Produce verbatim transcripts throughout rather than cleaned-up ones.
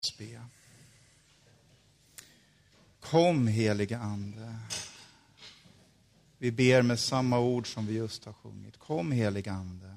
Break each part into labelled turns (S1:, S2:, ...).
S1: Be. Kom helige ande. Vi ber med samma ord som vi just har sjungit. Kom helige ande.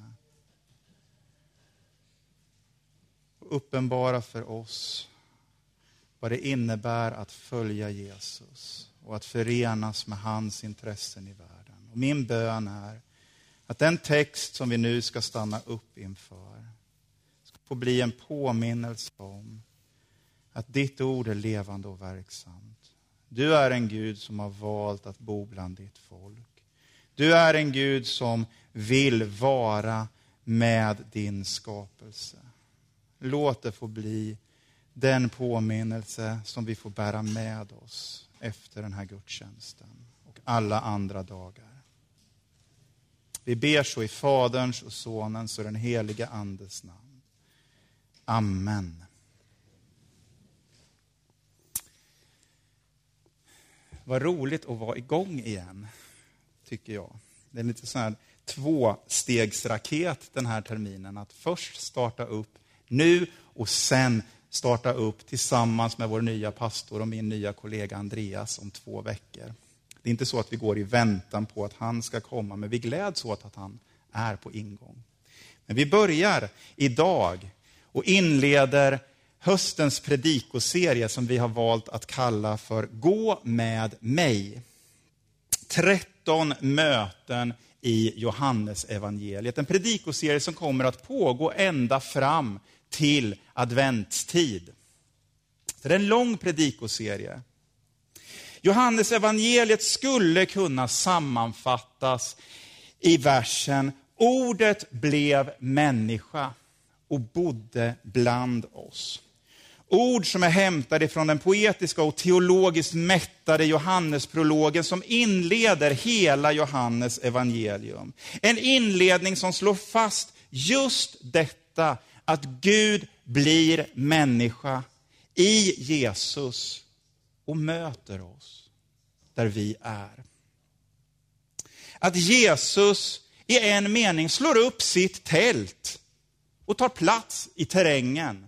S1: Uppenbara för oss vad det innebär att följa Jesus och att förenas med hans intressen i världen. Och min bön är att den text som vi nu ska stanna upp inför ska få bli en påminnelse om att ditt ord är levande och verksamt. Du är en Gud som har valt att bo bland ditt folk. Du är en Gud som vill vara med din skapelse. Låt det få bli den påminnelse som vi får bära med oss efter den här gudstjänsten och alla andra dagar. Vi ber så i Faderns och Sonens och den heliga Andes namn. Amen. Vad roligt att vara igång igen, tycker jag. Det är lite sån här tvåstegsraket den här terminen. Att först starta upp nu och sen starta upp tillsammans med vår nya pastor och min nya kollega Andreas om två veckor. Det är inte så att vi går i väntan på att han ska komma, men vi gläds åt att han är på ingång. Men vi börjar idag och inleder höstens predikoserie som vi har valt att kalla för Gå med mig. tretton möten i Johannes evangeliet. En predikoserie som kommer att pågå ända fram till adventstid. Det är en lång predikoserie. Johannes evangeliet skulle kunna sammanfattas i versen: ordet blev människa och bodde bland oss. Ord som är hämtade från den poetiska och teologiskt mättade Johannesprologen som inleder hela Johannes evangelium. En inledning som slår fast just detta, att Gud blir människa i Jesus och möter oss där vi är. Att Jesus i en mening slår upp sitt tält och tar plats i terrängen.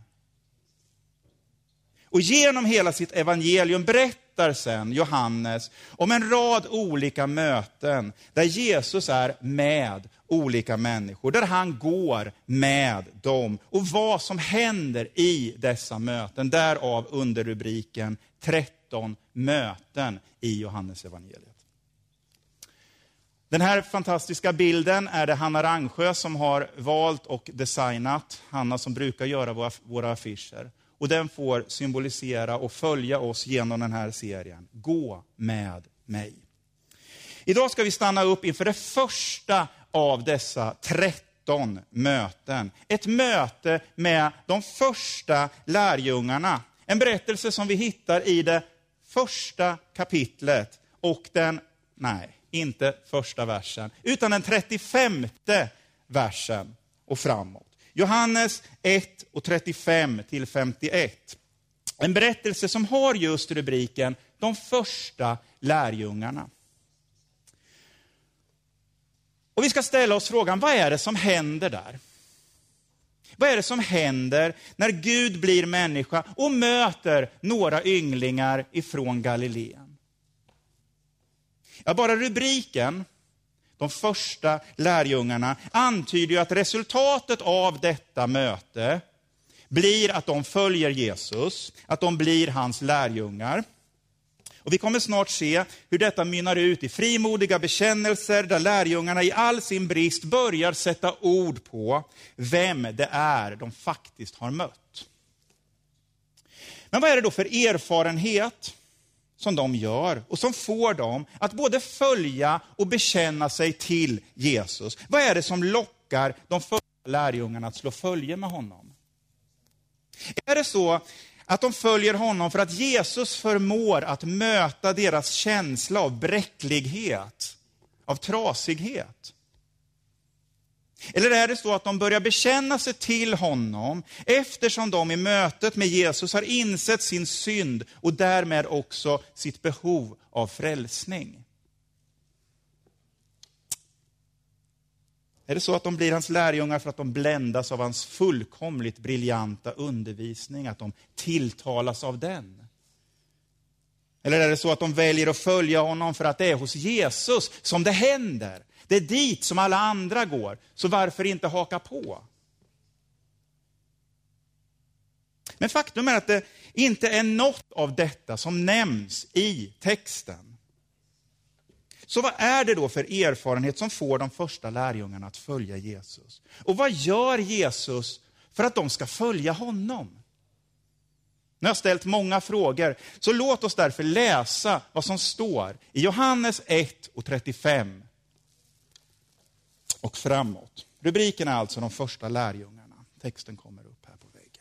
S1: Och genom hela sitt evangelium berättar sen Johannes om en rad olika möten där Jesus är med olika människor, där han går med dem och vad som händer i dessa möten. Därav underrubriken tretton möten i Johannes evangeliet. Den här fantastiska bilden är det Hanna Rangsjö som har valt och designat. Hanna som brukar göra våra, våra affischer. Och den får symbolisera och följa oss genom den här serien. Gå med mig. Idag ska vi stanna upp inför det första av dessa tretton möten. Ett möte med de första lärjungarna. En berättelse som vi hittar i det första kapitlet och den, nej, inte första versen, utan den trettiofemte versen och framåt. Johannes ett och trettiofem till femtioett. En berättelse som har just rubriken De första lärjungarna. Och vi ska ställa oss frågan, vad är det som händer där? Vad är det som händer när Gud blir människa och möter några ynglingar ifrån Galileen? Ja, bara rubriken, de första lärjungarna, antyder ju att resultatet av detta möte blir att de följer Jesus, att de blir hans lärjungar. Och vi kommer snart se hur detta mynnar ut i frimodiga bekännelser där lärjungarna i all sin brist börjar sätta ord på vem det är de faktiskt har mött. Men vad är det då för erfarenhet som de gör och som får dem att både följa och bekänna sig till Jesus? Vad är det som lockar de första lärjungarna att slå följe med honom? Är det så att de följer honom för att Jesus förmår att möta deras känsla av bräcklighet, av trasighet? Eller är det så att de börjar bekänna sig till honom eftersom de i mötet med Jesus har insett sin synd och därmed också sitt behov av frälsning? Är det så att de blir hans lärjungar för att de bländas av hans fullkomligt briljanta undervisning, att de tilltalas av den? Eller är det så att de väljer att följa honom för att det är hos Jesus som det händer? Det är dit som alla andra går, så varför inte haka på? Men faktum är att det inte är något av detta som nämns i texten. Så vad är det då för erfarenhet som får de första lärjungarna att följa Jesus? Och vad gör Jesus för att de ska följa honom? Nu har jag ställt många frågor, så låt oss därför läsa vad som står i Johannes ett och trettiofem och framåt. Rubriken är alltså de första lärjungarna. Texten kommer upp här på väggen.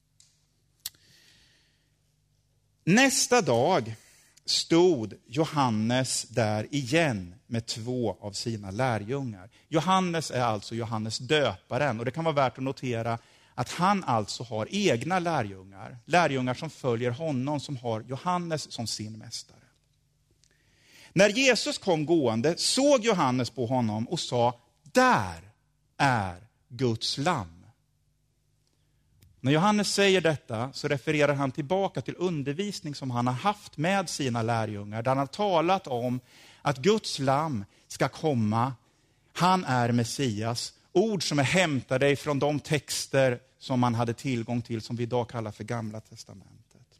S1: Nästa dag stod Johannes där igen med två av sina lärjungar. Johannes är alltså Johannes döparen, och det kan vara värt att notera att han alltså har egna lärjungar. Lärjungar som följer honom, som har Johannes som sin mästare. När Jesus kom gående såg Johannes på honom och sa: där är Guds lamm. När Johannes säger detta så refererar han tillbaka till undervisning som han har haft med sina lärjungar. Där han har talat om att Guds lamm ska komma. Han är Messias. Ord som är hämtade från de texter som man hade tillgång till, som vi idag kallar för Gamla testamentet.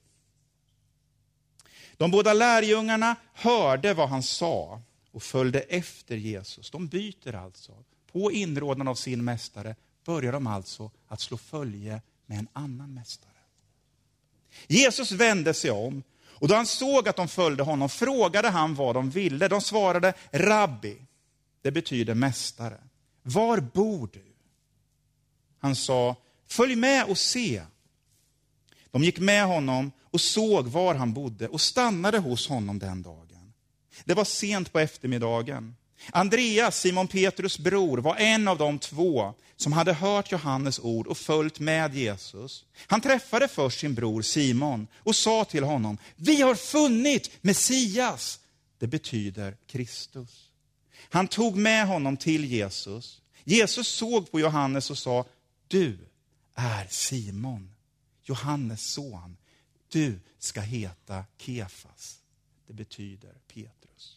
S1: De båda lärjungarna hörde vad han sa och följde efter Jesus. De byter alltså. På inrådan av sin mästare börjar de alltså att slå följe med en annan mästare. Jesus vände sig om, och då han såg att de följde honom frågade han vad de ville. De svarade: Rabbi, det betyder mästare. Var bor du? Han sa: följ med och se. De gick med honom och såg var han bodde och stannade hos honom den dagen. Det var sent på eftermiddagen. Andreas, Simon Petrus bror, var en av de två som hade hört Johannes ord och följt med Jesus. Han träffade först sin bror Simon och sa till honom: vi har funnit Messias. Det betyder Kristus. Han tog med honom till Jesus. Jesus såg på Johannes och sa: du är Simon, Johannes son. Du ska heta Kefas. Det betyder Petrus.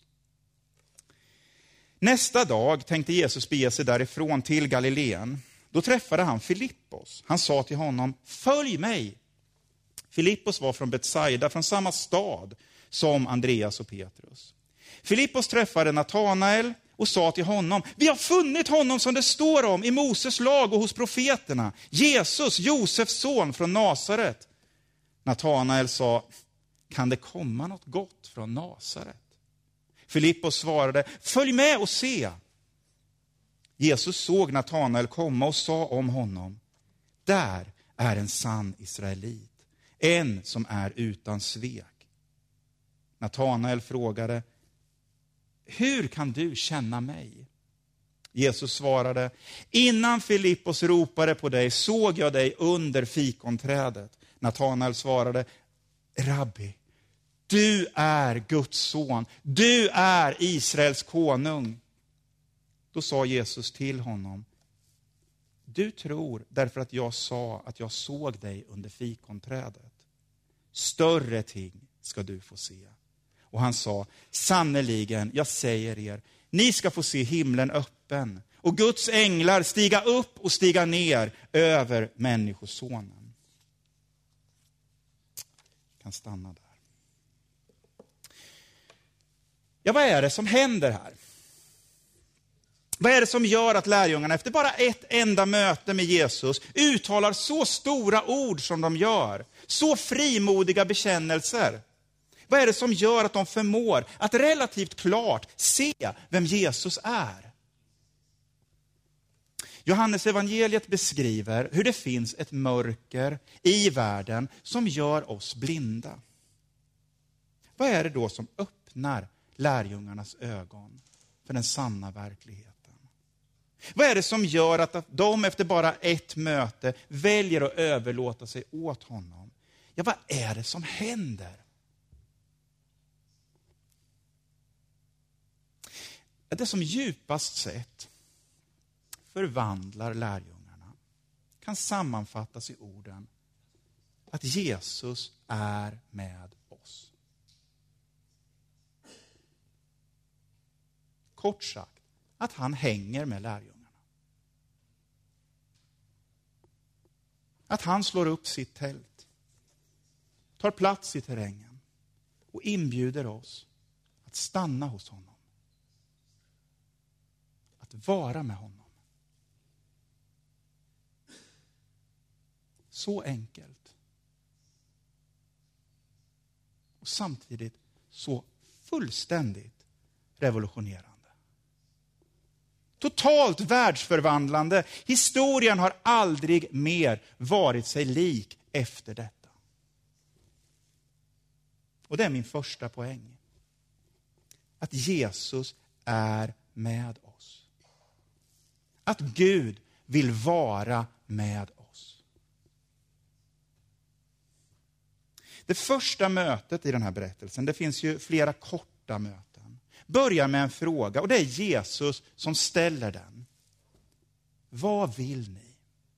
S1: Nästa dag tänkte Jesus bege sig därifrån till Galileen. Då träffade han Filippos. Han sa till honom: följ mig. Filippos var från Betsaida, från samma stad som Andreas och Petrus. Filippos träffade Natanael och sa till honom: vi har funnit honom som det står om i Moses lag och hos profeterna, Jesus, Josefs son från Nasaret. Natanael sa: kan det komma något gott från Nasaret? Filippos svarade: följ med och se. Jesus såg Natanael komma och sa om honom: där är en sann israelit, en som är utan svek. Natanael frågade: hur kan du känna mig? Jesus svarade: innan Filippos ropade på dig såg jag dig under fikonträdet. Natanael svarade: Rabbi, du är Guds son. Du är Israels konung. Då sa Jesus till honom: du tror därför att jag sa att jag såg dig under fikonträdet. Större ting ska du få se. Och han sa: sannoliken, jag säger er, ni ska få se himlen öppen och Guds änglar stiga upp och stiga ner över människosonen. Jag kan stanna där. Ja, vad är det som händer här? Vad är det som gör att lärjungarna efter bara ett enda möte med Jesus uttalar så stora ord som de gör? Så frimodiga bekännelser. Vad är det som gör att de förmår att relativt klart se vem Jesus är? Johannes evangeliet beskriver hur det finns ett mörker i världen som gör oss blinda. Vad är det då som öppnar lärjungarnas ögon för den sanna verkligheten? Vad är det som gör att de efter bara ett möte väljer att överlåta sig åt honom? Ja, vad är det som händer? Det som djupast sett förvandlar lärjungarna kan sammanfattas i orden att Jesus är med oss. Kort sagt, att han hänger med lärjungarna. Att han slår upp sitt tält, tar plats i terrängen och inbjuder oss att stanna hos honom. Att vara med honom. Så enkelt. Och samtidigt så fullständigt revolutionerande. Totalt världsförvandlande. Historien har aldrig mer varit sig lik efter detta. Och det är min första poäng. Att Jesus är med oss. Att Gud vill vara med oss. Det första mötet i den här berättelsen, det finns ju flera korta möten, börjar med en fråga och det är Jesus som ställer den. Vad vill ni?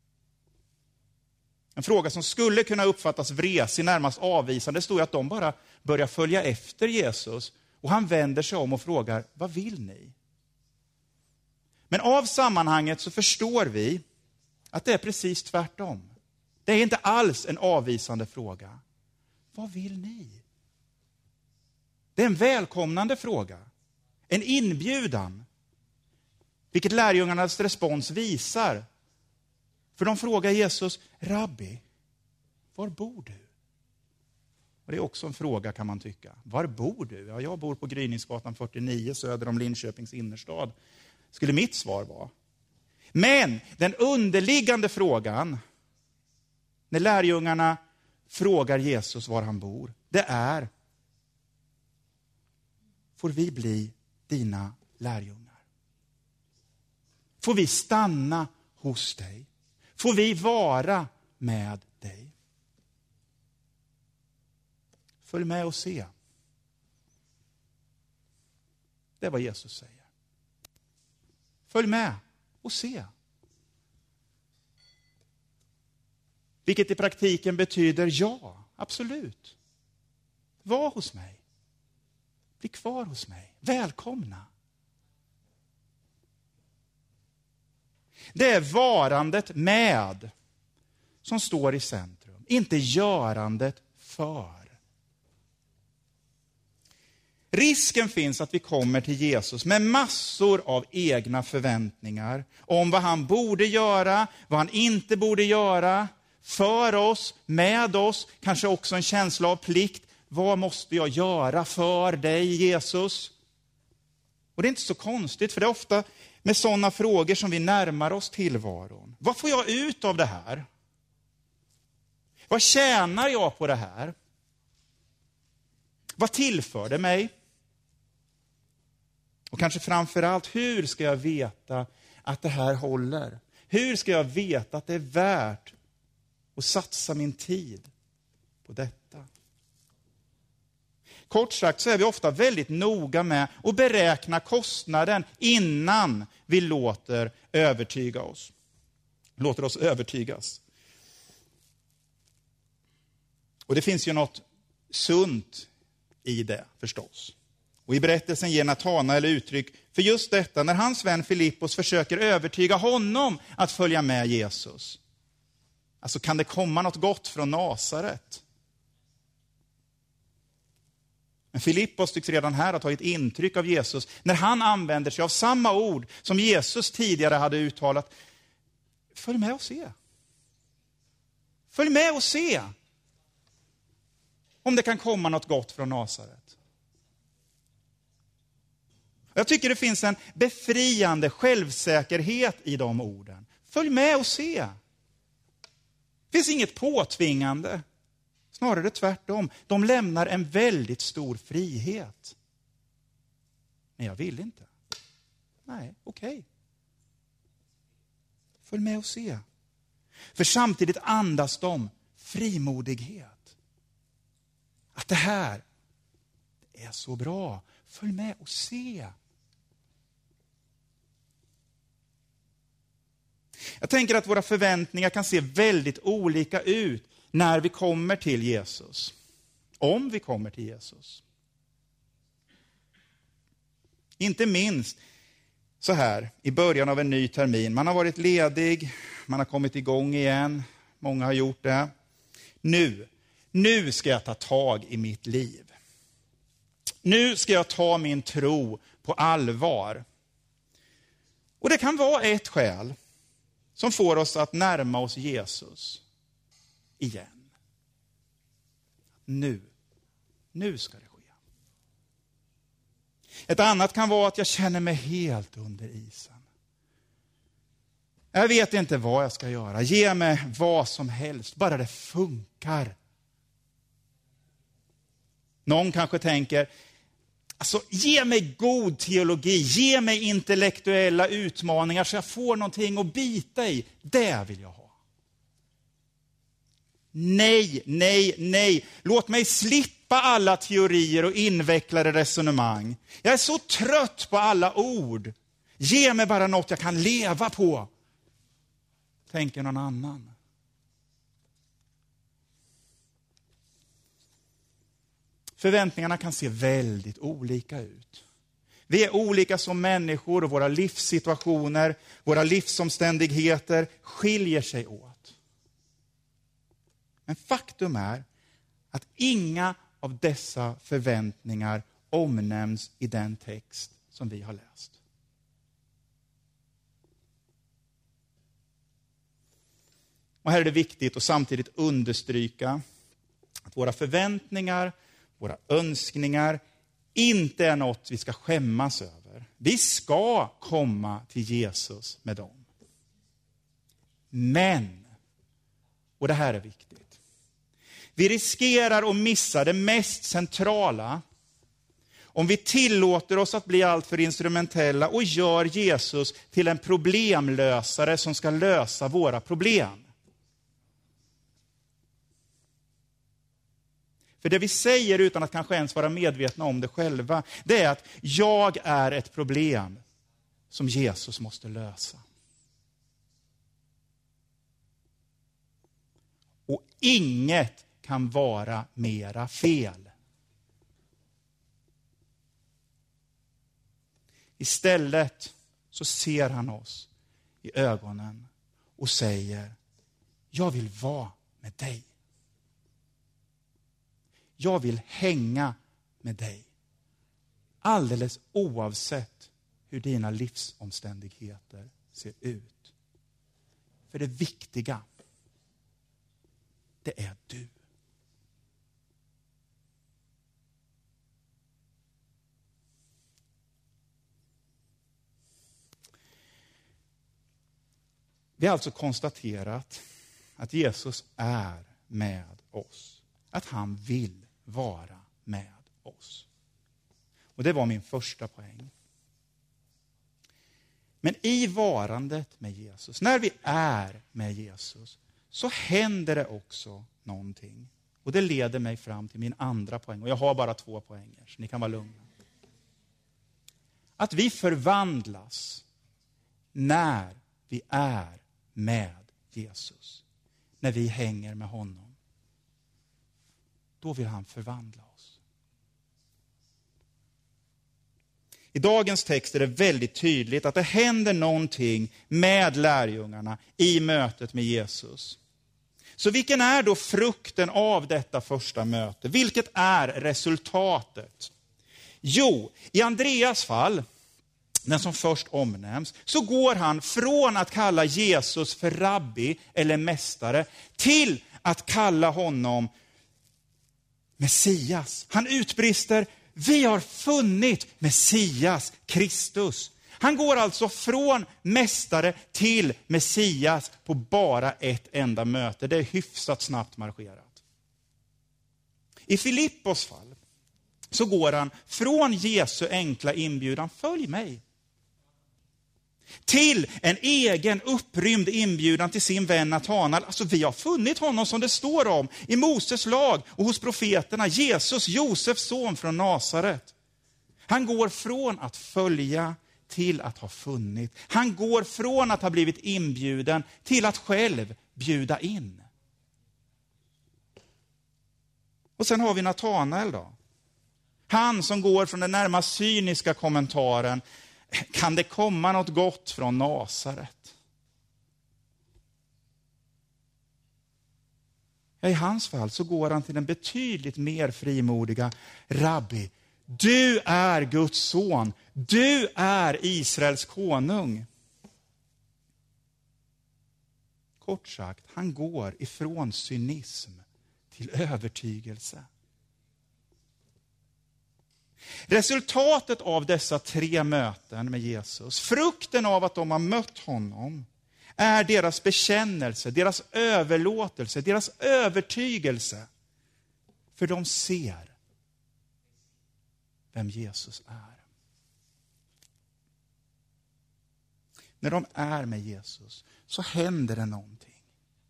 S1: En fråga som skulle kunna uppfattas vresig, närmast avvisande. Det står ju att de bara börjar följa efter Jesus och han vänder sig om och frågar, vad vill ni? Men av sammanhanget så förstår vi att det är precis tvärtom. Det är inte alls en avvisande fråga. Vad vill ni? Det är en välkomnande fråga. En inbjudan. Vilket lärjungarnas respons visar. För de frågar Jesus, Rabbi, var bor du? Och det är också en fråga kan man tycka. Var bor du? Ja, jag bor på Gryningsgatan fyrtionio söder om Linköpings innerstad. Skulle mitt svar vara. Men den underliggande frågan när lärjungarna frågar Jesus var han bor, det är: får vi bli dina lärjungar? Får vi stanna hos dig? Får vi vara med dig? Följ med och se. Det är vad Jesus säger. Följ med och se. Vilket i praktiken betyder ja, absolut. Var hos mig. Bli kvar hos mig. Välkomna. Det är varandet med som står i centrum. Inte görandet för. Risken finns att vi kommer till Jesus med massor av egna förväntningar om vad han borde göra, vad han inte borde göra, för oss, med oss, kanske också en känsla av plikt. Vad måste jag göra för dig, Jesus? Och det är inte så konstigt, för det är ofta med sådana frågor som vi närmar oss tillvaron. Vad får jag ut av det här? Vad tjänar jag på det här? Vad tillför det mig? Och kanske framförallt, hur ska jag veta att det här håller? Hur ska jag veta att det är värt att satsa min tid på detta? Kort sagt så är vi ofta väldigt noga med att beräkna kostnaden innan vi låter övertyga oss. Låter oss övertygas. Och det finns ju något sunt i det förstås. Och i berättelsen ger Natanael uttryck för just detta när hans vän Filippos försöker övertyga honom att följa med Jesus. Alltså, kan det komma något gott från Nasaret? Men Filippos tycks redan här ha tagit intryck av Jesus när han använder sig av samma ord som Jesus tidigare hade uttalat. Följ med och se. Följ med och se om det kan komma något gott från Nasaret. Jag tycker det finns en befriande självsäkerhet i de orden. Följ med och se. Det finns inget påtvingande. Snarare tvärtom. De lämnar en väldigt stor frihet. Men jag vill inte. Nej, okej. Okay. Följ med och se. För samtidigt andas de frimodighet. Att det här är så bra. Följ med och se. Jag tänker att våra förväntningar kan se väldigt olika ut när vi kommer till Jesus. Om vi kommer till Jesus. Inte minst så här i början av en ny termin. Man har varit ledig, man har kommit igång igen. Många har gjort det. Nu, nu ska jag ta tag i mitt liv. Nu ska jag ta min tro på allvar. Och det kan vara ett skäl som får oss att närma oss Jesus igen. Nu, nu ska det ske. Ett annat kan vara att jag känner mig helt under isen. Jag vet inte vad jag ska göra. Ge mig vad som helst, bara det funkar. Någon kanske tänker, alltså ge mig god teologi, ge mig intellektuella utmaningar så jag får någonting att bita i. Det vill jag ha. Nej, nej, nej. Låt mig slippa alla teorier och invecklade resonemang. Jag är så trött på alla ord. Ge mig bara något jag kan leva på. Tänker någon annan. Förväntningarna kan se väldigt olika ut. Vi är olika som människor och våra livssituationer, våra livsomständigheter skiljer sig åt. Men faktum är att inga av dessa förväntningar omnämns i den text som vi har läst. Och här är det viktigt att samtidigt understryka att våra förväntningar, våra önskningar inte är något vi ska skämmas över. Vi ska komma till Jesus med dem. Men, och det här är viktigt, vi riskerar att missa det mest centrala om vi tillåter oss att bli allt för instrumentella och gör Jesus till en problemlösare som ska lösa våra problem. För det vi säger utan att kanske ens vara medvetna om det själva, det är att jag är ett problem som Jesus måste lösa. Och inget kan vara mera fel. Istället så ser han oss i ögonen och säger, jag vill vara med dig. Jag vill hänga med dig. Alldeles oavsett hur dina livsomständigheter ser ut. För det viktiga, det är du. Vi har alltså konstaterat att Jesus är med oss. Att han vill vara med oss. Och det var min första poäng. Men i varandet med Jesus, när vi är med Jesus, så händer det också någonting. Och det leder mig fram till min andra poäng. Och jag har bara två poänger, så ni kan vara lugna. Att vi förvandlas när vi är med Jesus. När vi hänger med honom. Då vill han förvandla oss. I dagens text är det väldigt tydligt att det händer någonting med lärjungarna i mötet med Jesus. Så vilken är då frukten av detta första möte? Vilket är resultatet? Jo, i Andreas fall, den som först omnämns, så går han från att kalla Jesus för rabbi eller mästare till att kalla honom Messias. Han utbrister, vi har funnit Messias, Kristus. Han går alltså från mästare till Messias på bara ett enda möte. Det är hyfsat snabbt marscherat. I Filippos fall så går han från Jesu enkla inbjudan, följ mig, till en egen upprymd inbjudan till sin vän Natanael. Alltså vi har funnit honom som det står om i Moses lag och hos profeterna. Jesus, Josefs son från Nasaret. Han går från att följa till att ha funnit. Han går från att ha blivit inbjuden till att själv bjuda in. Och sen har vi Natanael då. Han som går från den närmast cyniska kommentaren: kan det komma något gott från Nasaret? Ja, i hans fall så går han till den betydligt mer frimodiga: Rabbi, du är Guds son. Du är Israels konung. Kort sagt, han går ifrån cynism till övertygelse. Resultatet av dessa tre möten med Jesus, frukten av att de har mött honom, är deras bekännelse, deras överlåtelse, deras övertygelse. För de ser vem Jesus är. När de är med Jesus så händer det någonting.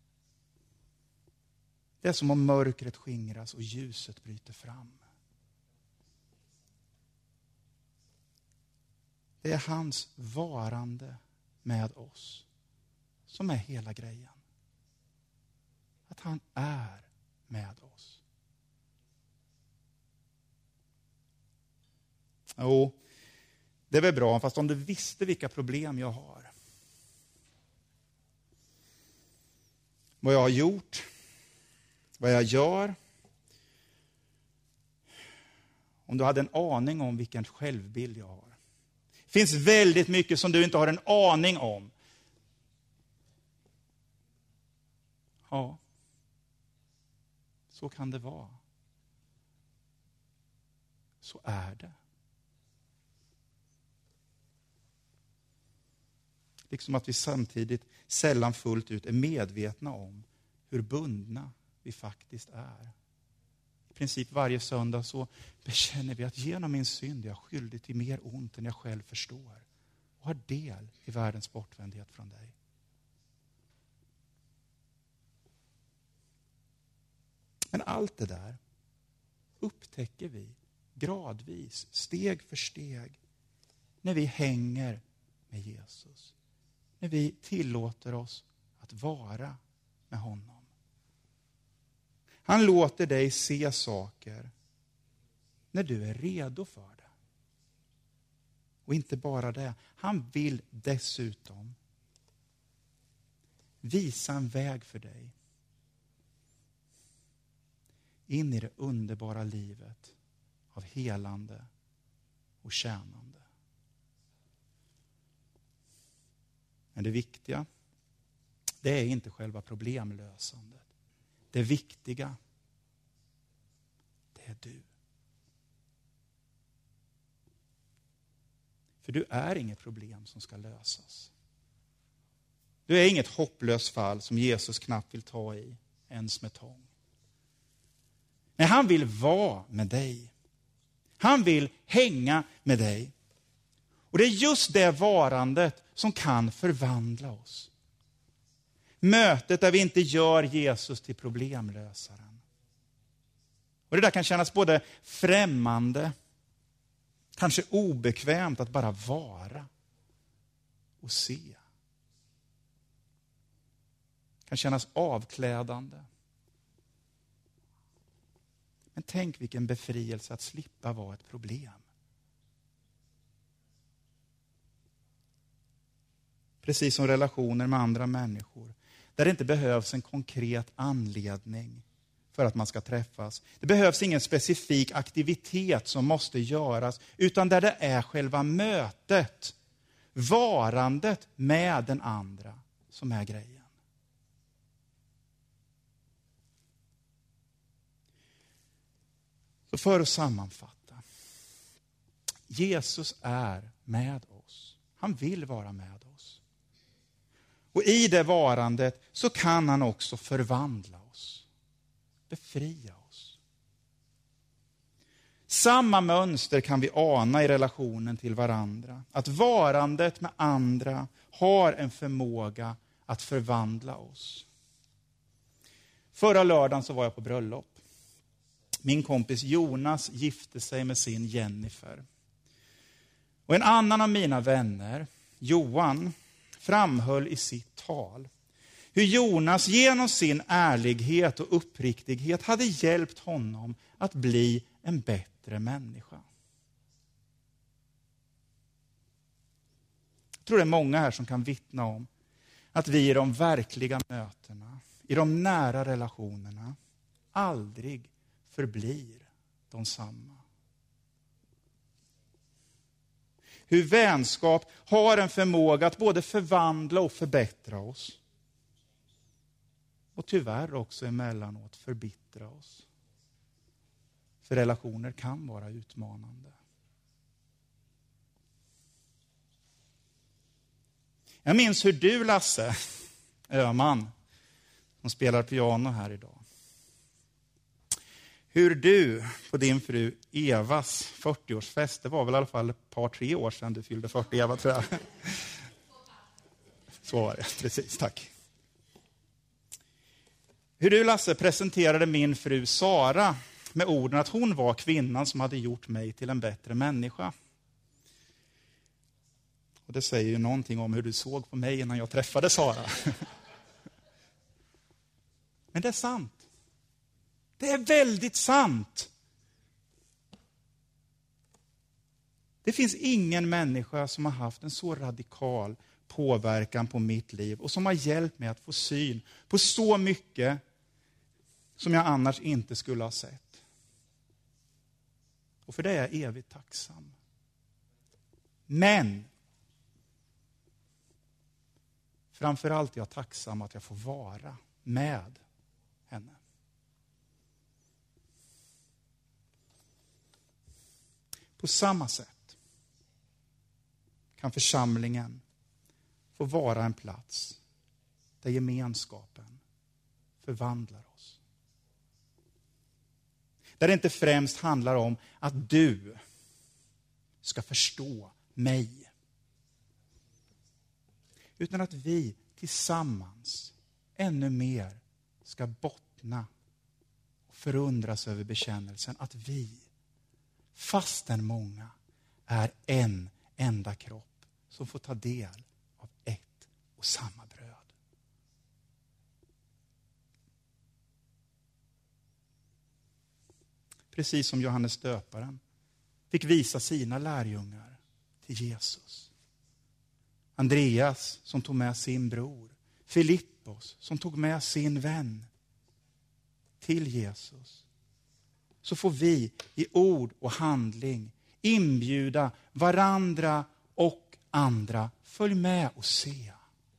S1: Det är som om mörkret skingras och ljuset bryter fram. Det är hans varande med oss som är hela grejen. Att han är med oss. Jo, det är väl bra, fast om du visste vilka problem jag har. Vad jag har gjort, vad jag gör. Om du hade en aning om vilken självbild jag har. Det finns väldigt mycket som du inte har en aning om. Ja, så kan det vara. Så är det. Liksom att vi samtidigt sällan fullt ut är medvetna om hur bundna vi faktiskt är. I princip varje söndag så bekänner vi att genom min synd jag är skyldig till mer ont än jag själv förstår. Och har del i världens bortvändhet från dig. Men allt det där upptäcker vi gradvis, steg för steg, när vi hänger med Jesus. När vi tillåter oss att vara med honom. Han låter dig se saker när du är redo för det. Och inte bara det. Han vill dessutom visa en väg för dig in i det underbara livet av helande och tjänande. Men det viktiga, det är inte själva problemlösandet. Det viktiga, det är du. För du är inget problem som ska lösas. Du är inget hopplöst fall som Jesus knappt vill ta i, ens med tång. Nej, han vill vara med dig. Han vill hänga med dig. Och det är just det varandet som kan förvandla oss. Mötet där vi inte gör Jesus till problemlösaren. Och det där kan kännas både främmande, kanske obekvämt att bara vara och se. Det kan kännas avklädande. Men tänk vilken befrielse att slippa vara ett problem. Precis som relationer med andra människor. Där det inte behövs en konkret anledning för att man ska träffas. Det behövs ingen specifik aktivitet som måste göras. Utan där det är själva mötet. Varandet med den andra som är grejen. Så för att sammanfatta. Jesus är med oss. Han vill vara med oss. Och i det varandet så kan han också förvandla oss. Befria oss. Samma mönster kan vi ana i relationen till varandra. Att varandet med andra har en förmåga att förvandla oss. Förra lördagen så var jag på bröllop. Min kompis Jonas gifte sig med sin Jennifer. Och en annan av mina vänner, Johan, framhöll i sitt tal hur Jonas genom sin ärlighet och uppriktighet hade hjälpt honom att bli en bättre människa. Jag tror det är många här som kan vittna om att vi i de verkliga mötena, i de nära relationerna, aldrig förblir de samma. Hur vänskap har en förmåga att både förvandla och förbättra oss. Och tyvärr också emellanåt förbittra oss. För relationer kan vara utmanande. Jag minns hur du, Lasse Öhman, som spelar piano här idag. Hur du på din fru Evas fyrtioårsfest, det var väl i alla fall ett par, tre år sedan du fyllde fyrtio, Eva, tror jag. Så var det, precis, tack. Hur du, Lasse, presenterade min fru Sara med orden att hon var kvinnan som hade gjort mig till en bättre människa. Och det säger ju någonting om hur du såg på mig innan jag träffade Sara. Men det är sant. Det är väldigt sant. Det finns ingen människa som har haft en så radikal påverkan på mitt liv och som har hjälpt mig att få syn på så mycket som jag annars inte skulle ha sett. Och för det är jag evigt tacksam. Men framförallt är jag tacksam att jag får vara med henne. På samma sätt kan församlingen få vara en plats där gemenskapen förvandlar oss. Där det inte främst handlar om att du ska förstå mig. Utan att vi tillsammans ännu mer ska bottna och förundras över bekännelsen att vi, fastän många, är en enda kropp som får ta del av ett och samma bröd. Precis som Johannes döparen fick visa sina lärjungar till Jesus. Andreas som tog med sin bror. Filippos som tog med sin vän till Jesus. Så får vi i ord och handling inbjuda varandra och andra. Följ med och se.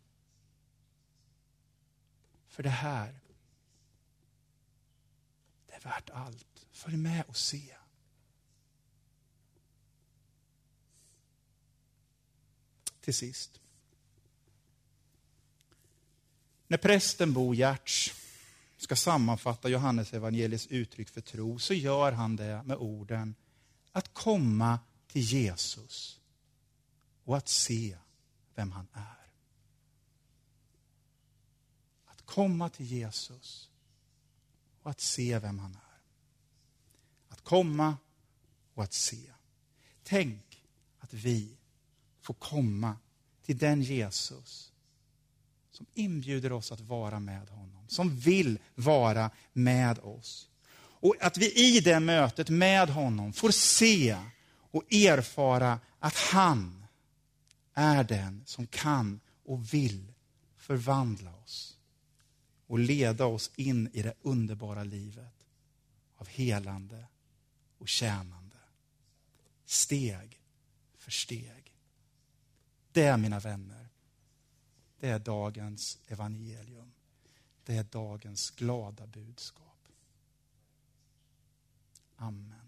S1: För det här, det är värt allt. Följ med och se. Till sist. När prästen Bo Giertz ska sammanfatta Johannes evangeliets uttryck för tro så gör han det med orden att komma till Jesus och att se vem han är. Att komma till Jesus och att se vem han är. Att komma och att se. Tänk att vi får komma till den Jesus som inbjuder oss att vara med honom. Som vill vara med oss. Och att vi i det mötet med honom får se och erfara att han är den som kan och vill förvandla oss. Och leda oss in i det underbara livet av helande och tjänande. Steg för steg. Det är, mina vänner, det är dagens evangelium. Det är dagens glada budskap. Amen.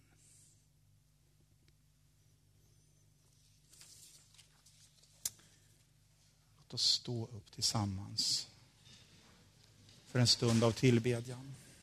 S1: Låt oss stå upp tillsammans för en stund av tillbedjan.